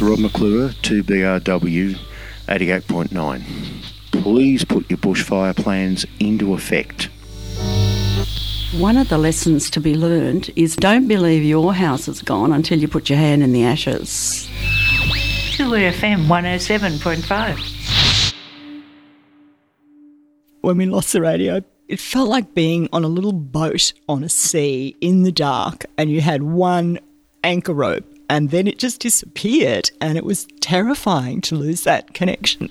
Rob McClure, 2BRW 88.9. Please put your bushfire plans into effect. One of the lessons to be learned is don't believe your house is gone until you put your hand in the ashes. 2FM 107.5. When we lost the radio, it felt like being on a little boat on a sea in the dark, and you had one anchor rope and then it just disappeared, and it was terrifying to lose that connection.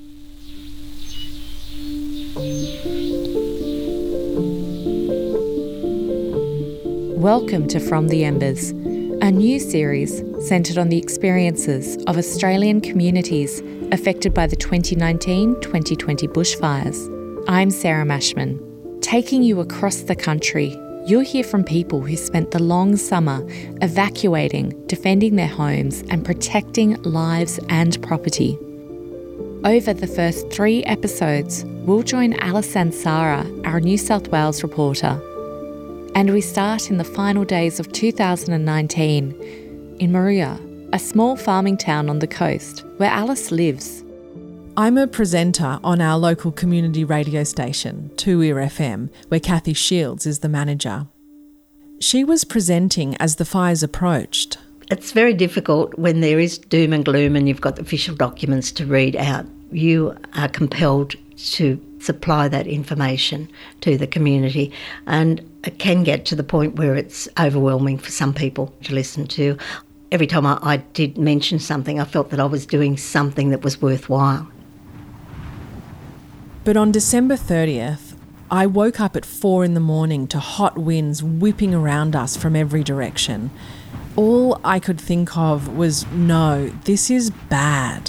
Welcome to From the Embers, a new series centred on the experiences of Australian communities affected by the 2019-2020 bushfires. I'm Sarah Mashman. Taking you across the country, you'll hear from people who spent the long summer evacuating, defending their homes and protecting lives and property. Over the first 3 episodes, we'll join Alice Ansara, our New South Wales reporter. And we start in the final days of 2019 in Moruya, a small farming town on the coast where Alice lives. I'm a presenter on our local community radio station, 2FM, where Kathy Shields is the manager. She was presenting as the fires approached. It's very difficult when there is doom and gloom and you've got official documents to read out. You are compelled to supply that information to the community, and it can get to the point where it's overwhelming for some people to listen to. Every time I did mention something, I felt that I was doing something that was worthwhile. But on December 30th, I woke up at 4 a.m. to hot winds whipping around us from every direction. All I could think of was, no, this is bad.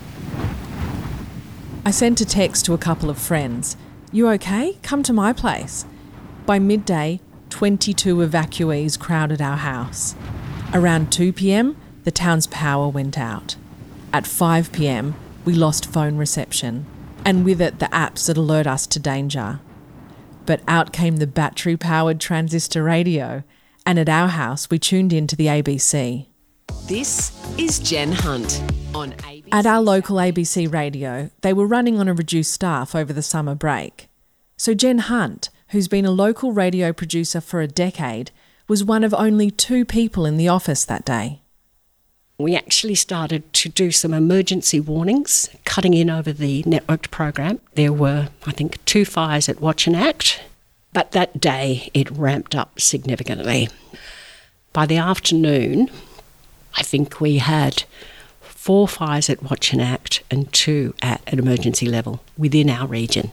I sent a text to a couple of friends. You okay? Come to my place. By midday, 22 evacuees crowded our house. Around 2 p.m, the town's power went out. At 5 p.m, we lost phone reception, and with it the apps that alert us to danger. But out came the battery-powered transistor radio, and at our house we tuned into the ABC. This is Jen Hunt on ABC. At our local ABC radio, they were running on a reduced staff over the summer break. So Jen Hunt, who's been a local radio producer for a decade, was one of only 2 people in the office that day. We actually started to do some emergency warnings, cutting in over the networked program. There were, I think, 2 fires at Watch and Act, but that day it ramped up significantly. By the afternoon, I think we had 4 fires at Watch and Act and 2 at an emergency level within our region.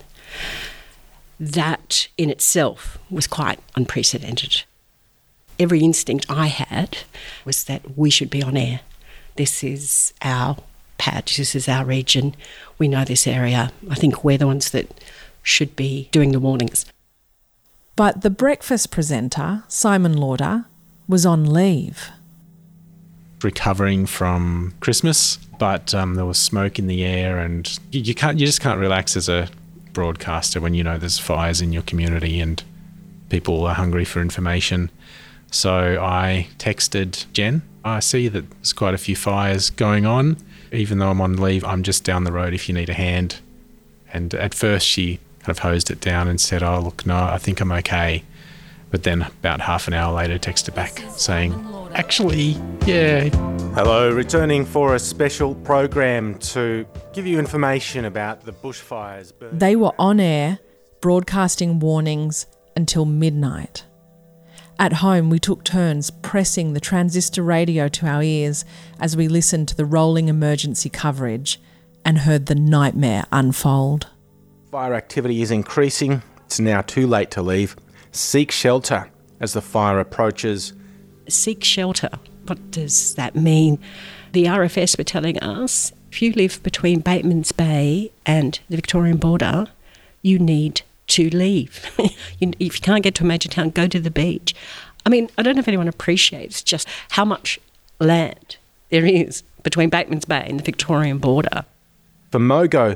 That in itself was quite unprecedented. Every instinct I had was that we should be on air. This is our patch, this is our region, we know this area. I think we're the ones that should be doing the warnings. But the breakfast presenter, Simon Lauder, was on leave. Recovering from Christmas, but there was smoke in the air, and you just can't relax as a broadcaster when you know there's fires in your community and people are hungry for information. So I texted Jen. I see that there's quite a few fires going on. Even though I'm on leave, I'm just down the road if you need a hand. And at first she kind of hosed it down and said, oh, look, no, I think I'm okay. But then about half an hour later texted back saying, actually, yeah. Hello, returning for a special program to give you information about the bushfires. They were on air, broadcasting warnings until midnight. At home, we took turns pressing the transistor radio to our ears as we listened to the rolling emergency coverage and heard the nightmare unfold. Fire activity is increasing. It's now too late to leave. Seek shelter as the fire approaches. Seek shelter. What does that mean? The RFS were telling us, if you live between Batemans Bay and the Victorian border, you need to leave. If you can't get to a major town, go to the beach. I mean, I don't know if anyone appreciates just how much land there is between Batemans Bay and the Victorian border. For Mogo,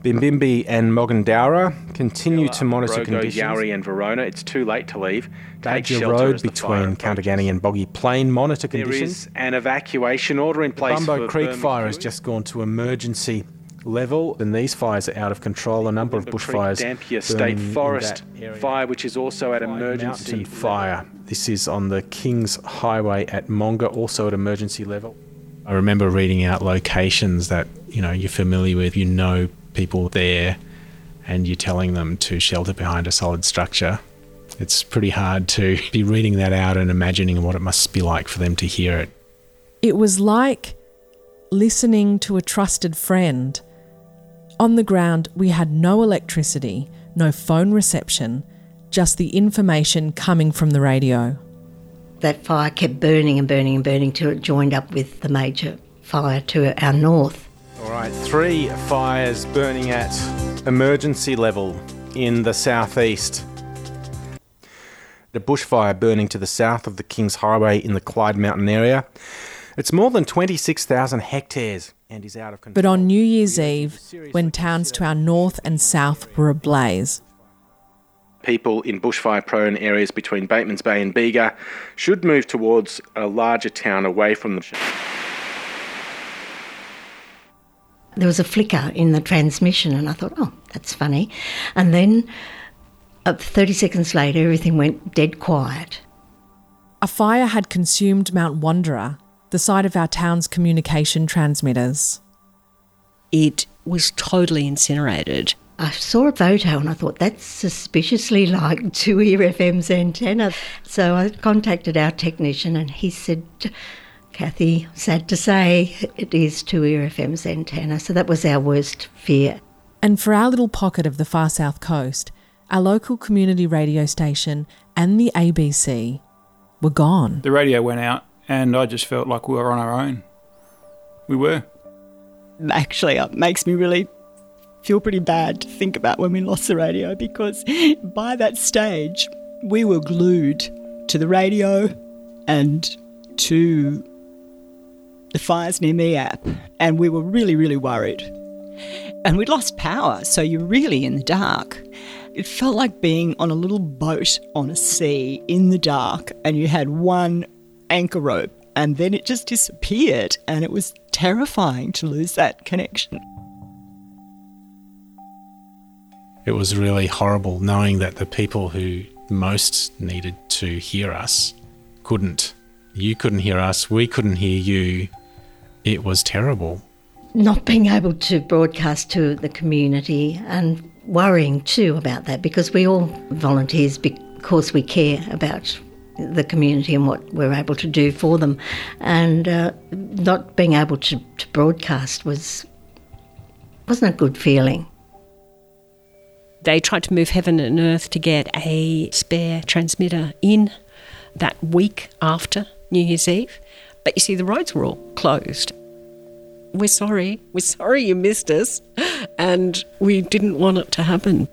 Bimbimbi and Mogondowra continue to monitor Brogo, conditions. Yarri and Verona. It's too late to leave. Take Badger shelter Road as the fire between Counterganny and Boggy Plain monitor There conditions. is an evacuation order in place Bumbo for Creek Burma fire has Creek. just gone to emergency level, and these fires are out of control. A number of Bumbo bushfires Creek, Dampier State burning in Forest that area. fire, which is also at emergency Mountain fire. This is on the Kings Highway at Monga, also at emergency level. I remember reading out locations that, you're familiar with, people there, and you're telling them to shelter behind a solid structure. It's pretty hard to be reading that out and imagining what it must be like for them to hear it. It was like listening to a trusted friend. On the ground, we had no electricity, no phone reception, just the information coming from the radio. That fire kept burning and burning and burning till it joined up with the major fire to our north. All right, 3 fires burning at emergency level in the southeast. The bushfire burning to the south of the Kings Highway in the Clyde Mountain area. It's more than 26,000 hectares and is out of control. But on New Year's Eve, when towns to our north and south were ablaze, People in bushfire-prone areas between Bateman's Bay and Bega should move towards a larger town away from the... There was a flicker in the transmission and I thought, oh, that's funny. And then 30 seconds later, everything went dead quiet. a fire had consumed Mount Wanderer, the site of our town's communication transmitters. It was totally incinerated. I saw a photo and I thought, that's suspiciously like 2-ear FM's antenna. So I contacted our technician and he said, Kathy, sad to say, it is 2-ear FM's antenna. So that was our worst fear. And for our little pocket of the far south coast, our local community radio station and the ABC were gone. The radio went out and I just felt like we were on our own. We were. Actually, it makes me really feel pretty bad to think about when we lost the radio, because by that stage we were glued to the radio and to the Fires Near Me app, and we were really, really worried. And we'd lost power, so you're really in the dark. It felt like being on a little boat on a sea in the dark, and you had one anchor rope, and then it just disappeared, and it was terrifying to lose that connection. It was really horrible knowing that the people who most needed to hear us couldn't. You couldn't hear us, we couldn't hear you. It was terrible. Not being able to broadcast to the community and worrying too about that, because we all volunteers because we care about the community and what we're able to do for them. And not being able to broadcast wasn't a good feeling. They tried to move heaven and earth to get a spare transmitter in that week after New Year's Eve. But you see, the roads were all closed. We're sorry you missed us, and we didn't want it to happen.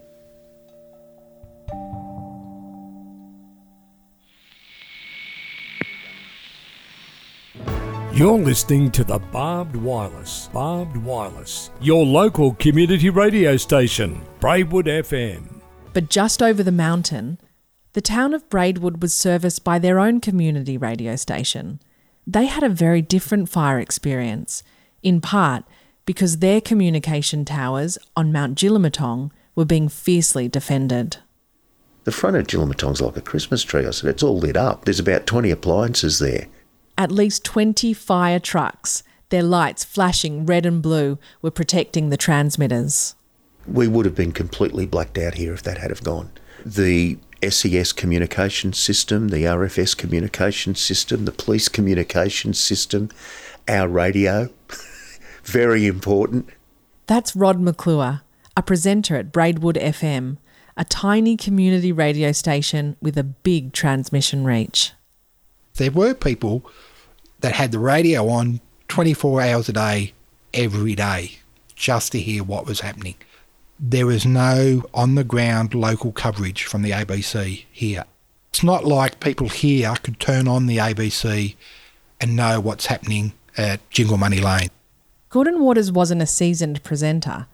You're listening to the Barbed Wireless, your local community radio station, Braidwood FM. But just over the mountain, the town of Braidwood was serviced by their own community radio station. They had a very different fire experience, in part because their communication towers on Mount Jillamatong were being fiercely defended. The front of Jillamatong's like a Christmas tree. I said, it's all lit up. There's about 20 appliances there. At least 20 fire trucks, their lights flashing red and blue, were protecting the transmitters. We would have been completely blacked out here if that had have gone. The SES communication system, the RFS communication system, the police communication system, our radio, very important. That's Rod McClure, a presenter at Braidwood FM, a tiny community radio station with a big transmission reach. There were people that had the radio on 24 hours a day, every day, just to hear what was happening. There was no on-the-ground local coverage from the ABC here. It's not like people here could turn on the ABC and know what's happening at Jingle Money Lane. Gordon Waters wasn't a seasoned presenter.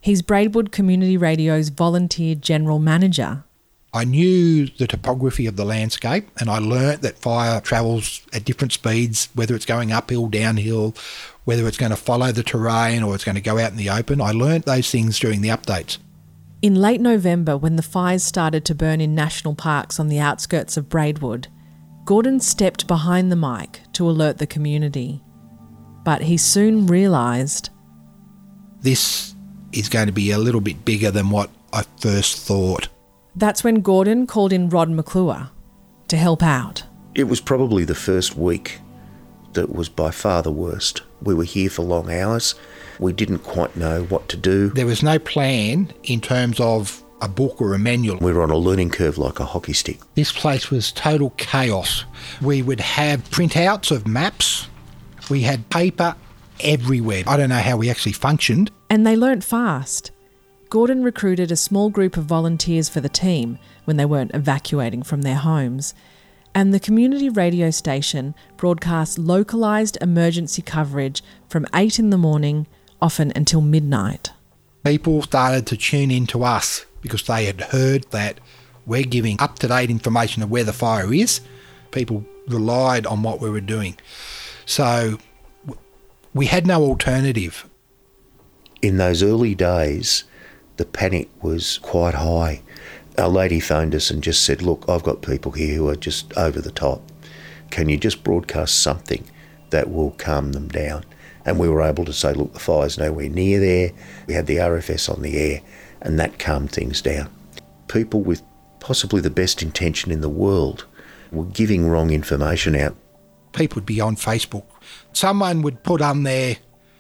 He's Braidwood Community Radio's volunteer general manager. I knew the topography of the landscape, and I learnt that fire travels at different speeds, whether it's going uphill, downhill, whether it's going to follow the terrain or it's going to go out in the open. I learnt those things during the updates. In late November, when the fires started to burn in national parks on the outskirts of Braidwood, Gordon stepped behind the mic to alert the community. But he soon realised this is going to be a little bit bigger than what I first thought. That's when Gordon called in Rod McClure to help out. It was probably the first week that was by far the worst. We were here for long hours. We didn't quite know what to do. There was no plan in terms of a book or a manual. We were on a learning curve like a hockey stick. This place was total chaos. We would have printouts of maps. We had paper everywhere. I don't know how we actually functioned. And they learnt fast. Gordon recruited a small group of volunteers for the team when they weren't evacuating from their homes, and the community radio station broadcast localised emergency coverage from 8 in the morning, often until midnight. People started to tune in to us because they had heard that we're giving up-to-date information of where the fire is. People relied on what we were doing. So we had no alternative. In those early days, the panic was quite high. Our lady phoned us and just said, look, I've got people here who are just over the top. Can you just broadcast something that will calm them down? And we were able to say, look, the fire's nowhere near there. We had the RFS on the air, and that calmed things down. People with possibly the best intention in the world were giving wrong information out. People would be on Facebook. Someone would put on there,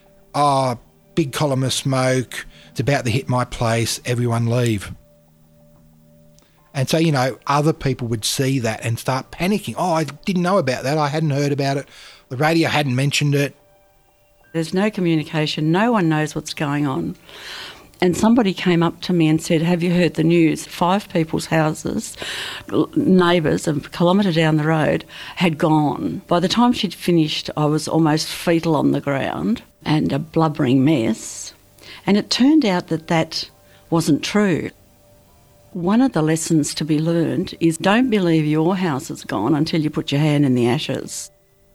big column of smoke, it's about to hit my place, everyone leave. And so, other people would see that and start panicking. Oh, I didn't know about that. I hadn't heard about it. The radio hadn't mentioned it. There's no communication. No one knows what's going on. And somebody came up to me and said, have you heard the news? 5 people's houses, neighbours, a kilometre down the road, had gone. By the time she'd finished, I was almost fetal on the ground and a blubbering mess. And it turned out that wasn't true. One of the lessons to be learned is don't believe your house is gone until you put your hand in the ashes.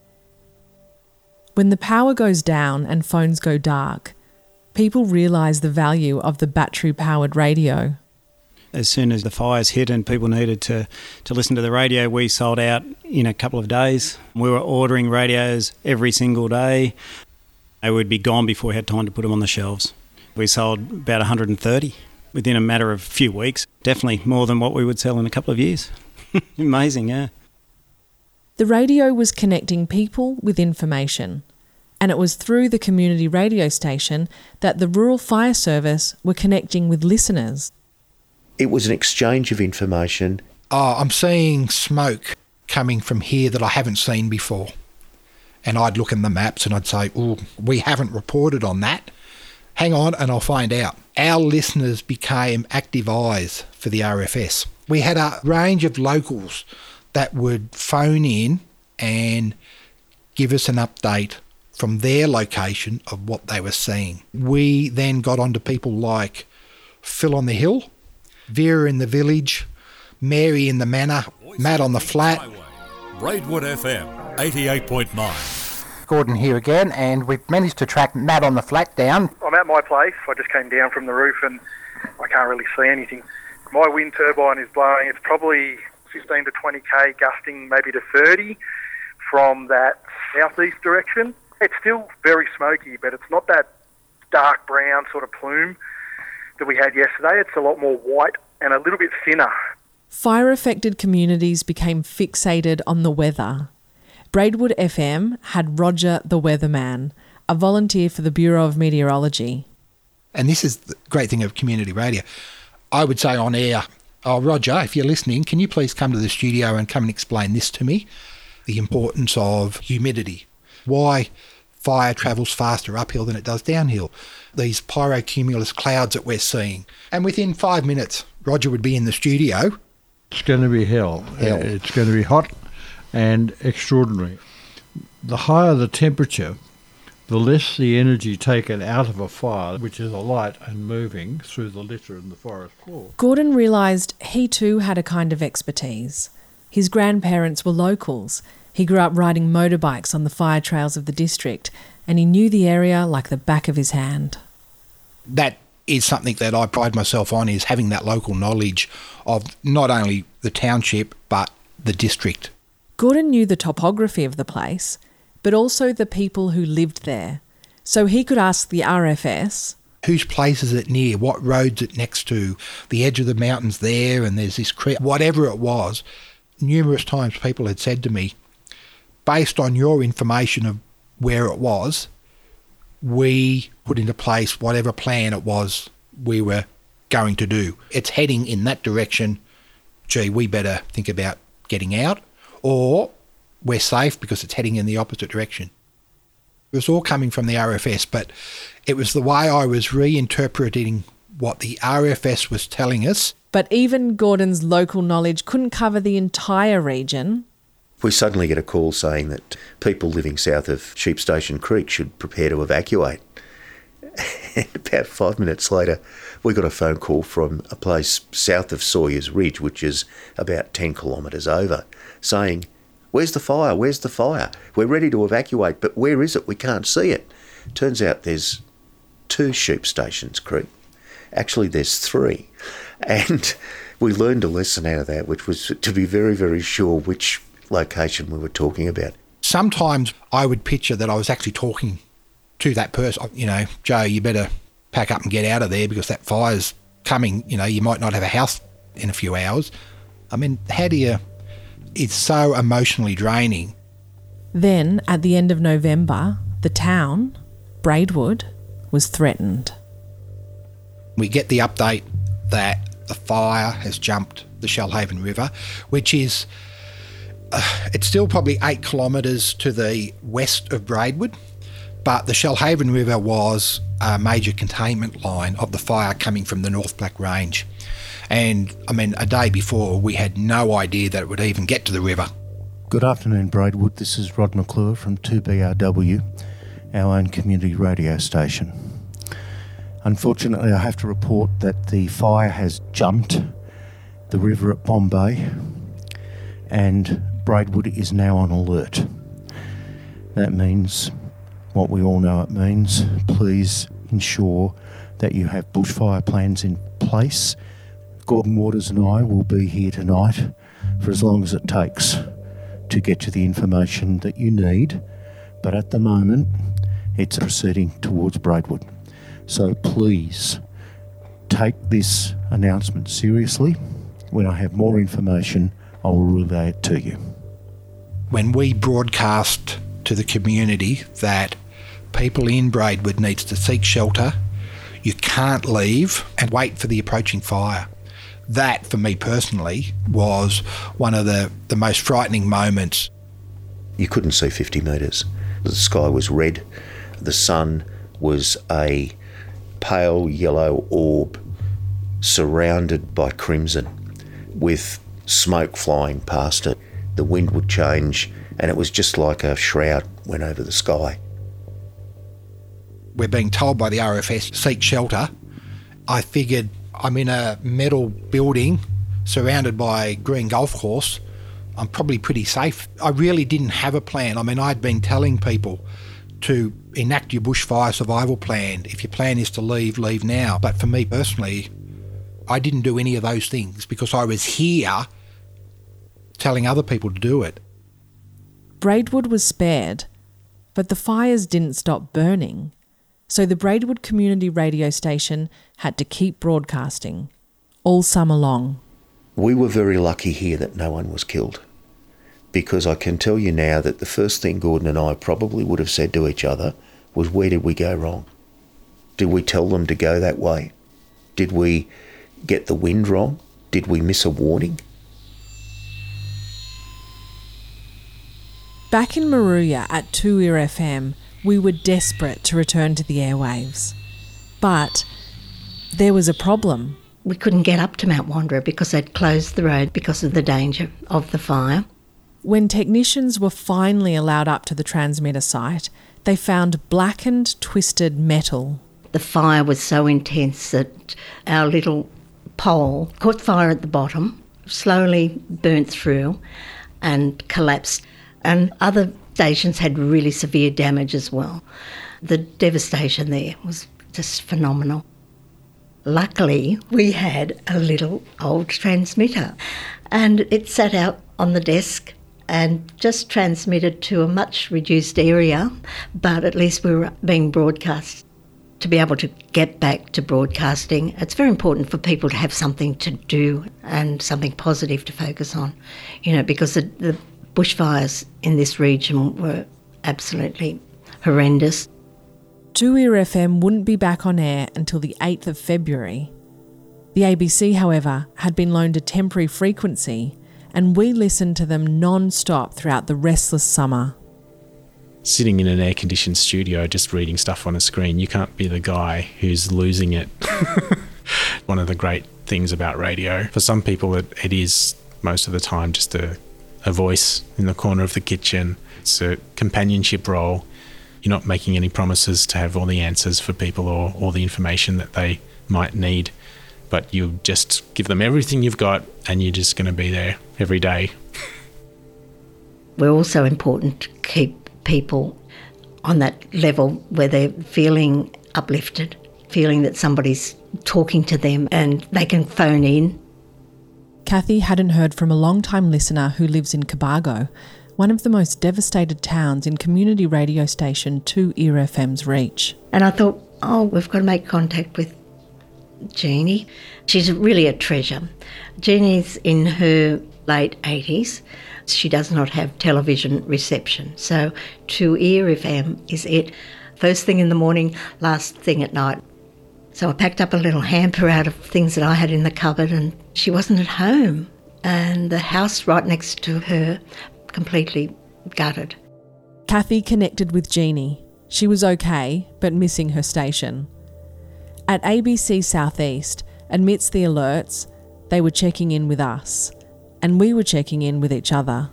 When the power goes down and phones go dark, people realise the value of the battery-powered radio. As soon as the fires hit and people needed to listen to the radio, we sold out in a couple of days. We were ordering radios every single day. They would be gone before we had time to put them on the shelves. We sold about 130 within a matter of a few weeks. Definitely more than what we would sell in a couple of years. Amazing, yeah. The radio was connecting people with information, and it was through the community radio station that the Rural Fire Service were connecting with listeners. It was an exchange of information. I'm seeing smoke coming from here that I haven't seen before. And I'd look in the maps and I'd say, we haven't reported on that. Hang on and I'll find out. Our listeners became active eyes for the RFS. We had a range of locals that would phone in and give us an update from their location of what they were seeing. We then got onto people like Phil on the Hill, Vera in the Village, Mary in the Manor, Matt on the Flat. Braidwood FM 88.9. Gordon here again, and we've managed to track Matt on the Flat down. I'm at my place. I just came down from the roof and I can't really see anything. My wind turbine is blowing. It's probably 15 to 20k, gusting maybe to 30 from that southeast direction. It's still very smoky, but it's not that dark brown sort of plume that we had yesterday. It's a lot more white and a little bit thinner. Fire-affected communities became fixated on the weather. Braidwood FM had Roger the Weatherman, a volunteer for the Bureau of Meteorology. And this is the great thing of community radio. I would say on air, Roger, if you're listening, can you please come to the studio and come and explain this to me? The importance of humidity. Why fire travels faster uphill than it does downhill. These pyrocumulus clouds that we're seeing. And within 5 minutes, Roger would be in the studio. It's going to be hell. It's going to be hot and extraordinary. The higher the temperature, the less the energy taken out of a fire, which is a light and moving through the litter in the forest floor. Gordon realised he too had a kind of expertise. His grandparents were locals. He grew up riding motorbikes on the fire trails of the district, and he knew the area like the back of his hand. That is something that I pride myself on, is having that local knowledge of not only the township but the district. Gordon knew the topography of the place, but also the people who lived there. So he could ask the RFS, whose place is it near, what road's it next to, the edge of the mountains there, and there's this creek, whatever it was. Numerous times people had said to me, based on your information of where it was, we put into place whatever plan it was we were going to do. It's heading in that direction. Gee, we better think about getting out, or we're safe because it's heading in the opposite direction. It was all coming from the RFS, but it was the way I was reinterpreting what the RFS was telling us. But even Gordon's local knowledge couldn't cover the entire region. We suddenly get a call saying that people living south of Sheep Station Creek should prepare to evacuate. And about 5 minutes later, we got a phone call from a place south of Sawyers Ridge, which is about 10 kilometres over, saying, "Where's the fire? Where's the fire? We're ready to evacuate, but where is it? We can't see it." Turns out there's 2 Sheep Stations Creek. Actually, there's 3. And we learned a lesson out of that, which was to be very, very sure which location we were talking about. Sometimes I would picture that I was actually talking to that person. You know, Joe, you better pack up and get out of there because that fire's coming. You know, you might not have a house in a few hours. I mean, how do you... It's so emotionally draining. Then, at the end of November, the town, Braidwood, was threatened. We get the update that the fire has jumped the Shellhaven River, which is... it's still probably 8 kilometres to the west of Braidwood, but the Shellhaven River was a major containment line of the fire coming from the North Black Range. And, I mean, a day before, we had no idea that it would even get to the river. Good afternoon, Braidwood. This is Rod McClure from 2BRW, our own community radio station. Unfortunately, I have to report that the fire has jumped the river at Bombay, and Braidwood is now on alert. That means what we all know it means. Please ensure that you have bushfire plans in place. Gordon Waters and I will be here tonight for as long as it takes to get you the information that you need, but at the moment it's proceeding towards Braidwood. So please take this announcement seriously. When I have more information, I will relay it to you. When we broadcast to the community that people in Braidwood needs to seek shelter, you can't leave and wait for the approaching fire. That, for me personally, was one of the most frightening moments. You couldn't see 50 metres. The sky was red. The sun was a pale yellow orb surrounded by crimson with smoke flying past it. The wind would change and it was just like a shroud went over the sky. We're being told by the RFS, seek shelter. I figured I'm in a metal building surrounded by a green golf course. I'm probably pretty safe. I really didn't have a plan. I mean, I'd been telling people to enact your bushfire survival plan. If your plan is to leave, leave now. But for me personally, I didn't do any of those things because I was here telling other people to do it. Braidwood was spared, but the fires didn't stop burning. So the Braidwood community radio station had to keep broadcasting all summer long. We were very lucky here that no one was killed, because I can tell you now that the first thing Gordon and I probably would have said to each other was, where did we go wrong? Did we tell them to go that way? Did we get the wind wrong? Did we miss a warning? Back in Moruya at 2EAR FM, we were desperate to return to the airwaves. But there was a problem. We couldn't get up to Mount Wanderer because they'd closed the road because of the danger of the fire. When technicians were finally allowed up to the transmitter site, they found blackened, twisted metal. The fire was so intense that our little pole caught fire at the bottom, slowly burnt through and collapsed. And other stations had really severe damage as well. The devastation there was just phenomenal. Luckily, we had a little old transmitter and it sat out on the desk and just transmitted to a much reduced area, but at least we were being broadcast. To be able to get back to broadcasting, it's very important for people to have something to do and something positive to focus on, because the bushfires in this region were absolutely horrendous. 2EAR FM wouldn't be back on air until the 8th of February. The ABC, however, had been loaned a temporary frequency, and we listened to them non-stop throughout the restless summer. Sitting in an air-conditioned studio just reading stuff on a screen, you can't be the guy who's losing it. One of the great things about radio, for some people it is most of the time just a voice in the corner of the kitchen. It's a companionship role. You're not making any promises to have all the answers for people or all the information that they might need, but you just give them everything you've got and you're just going to be there every day. We're also important to keep people on that level where they're feeling uplifted, feeling that somebody's talking to them and they can phone in. Kathy hadn't heard from a long-time listener who lives in Cobargo, one of the most devastated towns in community radio station 2EAR FM's reach. And I thought, we've got to make contact with Jeannie. She's really a treasure. Jeannie's in her late 80s. She does not have television reception. So 2EAR FM is it. First thing in the morning, last thing at night. So I packed up a little hamper out of things that I had in the cupboard and she wasn't at home. And the house right next to her, completely gutted. Kathy connected with Jeannie. She was okay, but missing her station. At ABC Southeast, amidst the alerts, they were checking in with us. And we were checking in with each other.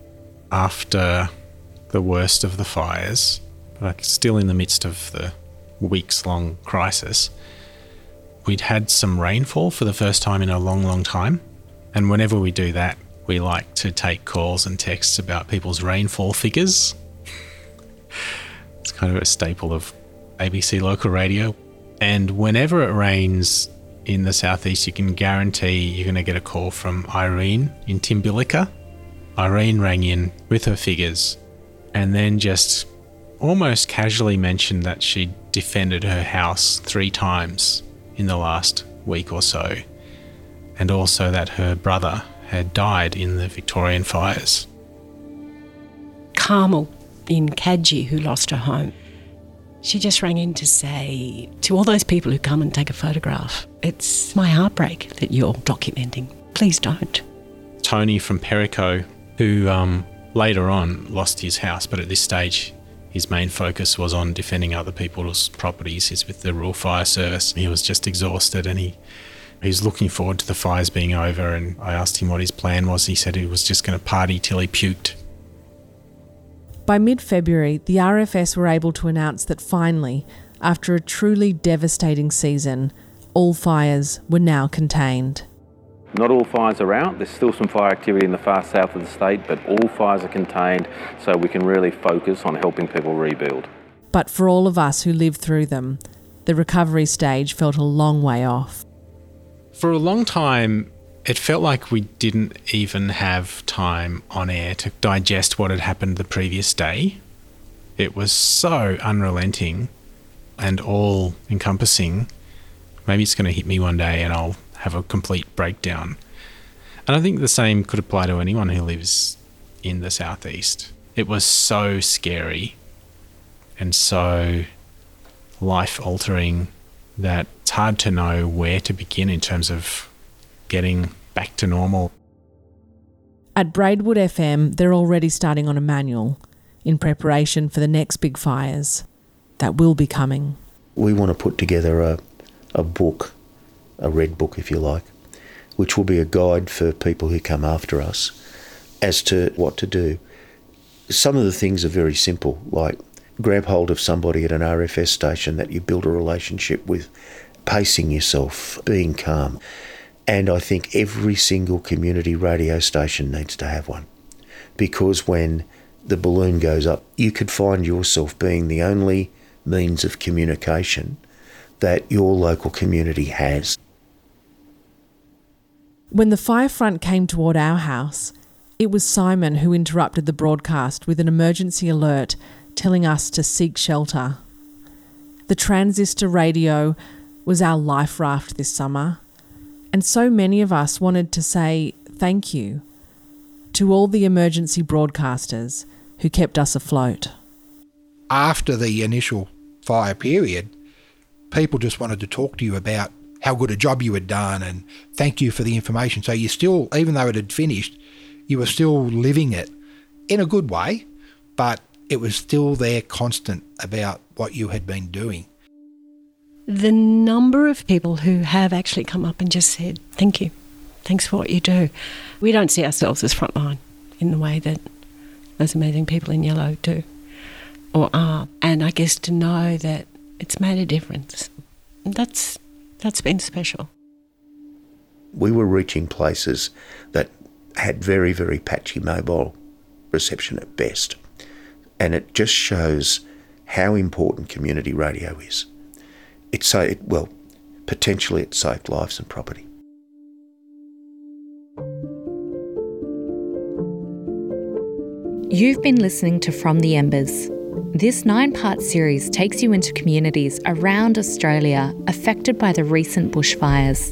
After the worst of the fires, like still in the midst of the weeks-long crisis, we'd had some rainfall for the first time in a long, long time. And whenever we do that, we like to take calls and texts about people's rainfall figures. It's kind of a staple of ABC local radio. And whenever it rains in the southeast, you can guarantee you're going to get a call from Irene in Timbilica. Irene rang in with her figures and then just almost casually mentioned that she defended her house 3 times in the last week or so, and also that her brother had died in the Victorian fires. Carmel in Kadji, who lost her home, she just rang in to say to all those people who come and take a photograph, it's my heartbreak that you're documenting. Please don't. Tony from Perico, who later on lost his house, but at this stage his main focus was on defending other people's properties. He's with the Rural Fire Service. He was just exhausted and he was looking forward to the fires being over, and I asked him what his plan was. He said he was just going to party till he puked. By mid-February, the RFS were able to announce that finally, after a truly devastating season, all fires were now contained. Not all fires are out. There's still some fire activity in the far south of the state, but all fires are contained, so we can really focus on helping people rebuild. But for all of us who lived through them, the recovery stage felt a long way off. For a long time, it felt like we didn't even have time on air to digest what had happened the previous day. It was so unrelenting and all-encompassing. Maybe it's going to hit me one day and I'll have a complete breakdown. And I think the same could apply to anyone who lives in the southeast. It was so scary and so life-altering that it's hard to know where to begin in terms of getting back to normal. At Braidwood FM, they're already starting on a manual in preparation for the next big fires that will be coming. We want to put together a book, a red book if you like, which will be a guide for people who come after us as to what to do. Some of the things are very simple, like grab hold of somebody at an RFS station that you build a relationship with, pacing yourself, being calm. And I think every single community radio station needs to have one, because when the balloon goes up, you could find yourself being the only means of communication that your local community has. When the fire front came toward our house, it was Simon who interrupted the broadcast with an emergency alert telling us to seek shelter. The transistor radio was our life raft this summer, and so many of us wanted to say thank you to all the emergency broadcasters who kept us afloat. After the initial fire period, people just wanted to talk to you about how good a job you had done and thank you for the information. So you still, even though it had finished, you were still living it in a good way, but it was still there constant about what you had been doing. The number of people who have actually come up and just said, thank you, thanks for what you do. We don't see ourselves as frontline in the way that those amazing people in yellow do or are. And I guess to know that it's made a difference, that's been special. We were reaching places that had very, very patchy mobile reception at best. And it just shows how important community radio is. Potentially it saved lives and property. You've been listening to From the Embers. This 9-part series takes you into communities around Australia affected by the recent bushfires.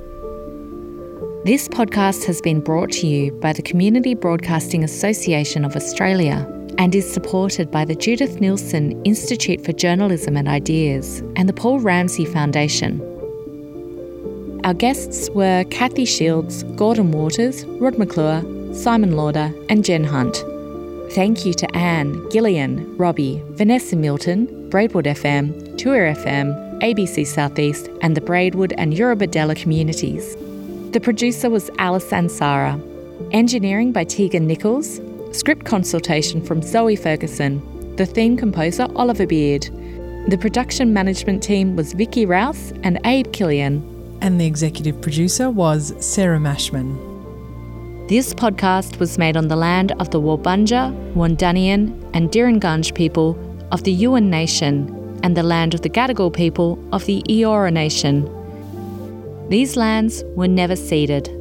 This podcast has been brought to you by the Community Broadcasting Association of Australia and is supported by the Judith Neilson Institute for Journalism and Ideas and the Paul Ramsay Foundation. Our guests were Kathy Shields, Gordon Waters, Rod McClure, Simon Lauder and Jen Hunt. Thank you to Anne, Gillian, Robbie, Vanessa Milton, Braidwood FM, Tour FM, ABC Southeast and the Braidwood and Eurobodella communities. The producer was Alice Ansara. Engineering by Tegan Nichols. Script consultation from Zoe Ferguson. The theme composer Oliver Beard. The production management team was Vicky Rouse and Abe Killian. And the executive producer was Sarah Mashman. This podcast was made on the land of the Wurundjeri, Wandanian and Dirangunj people of the Yuin Nation and the land of the Gadigal people of the Eora Nation. These lands were never ceded.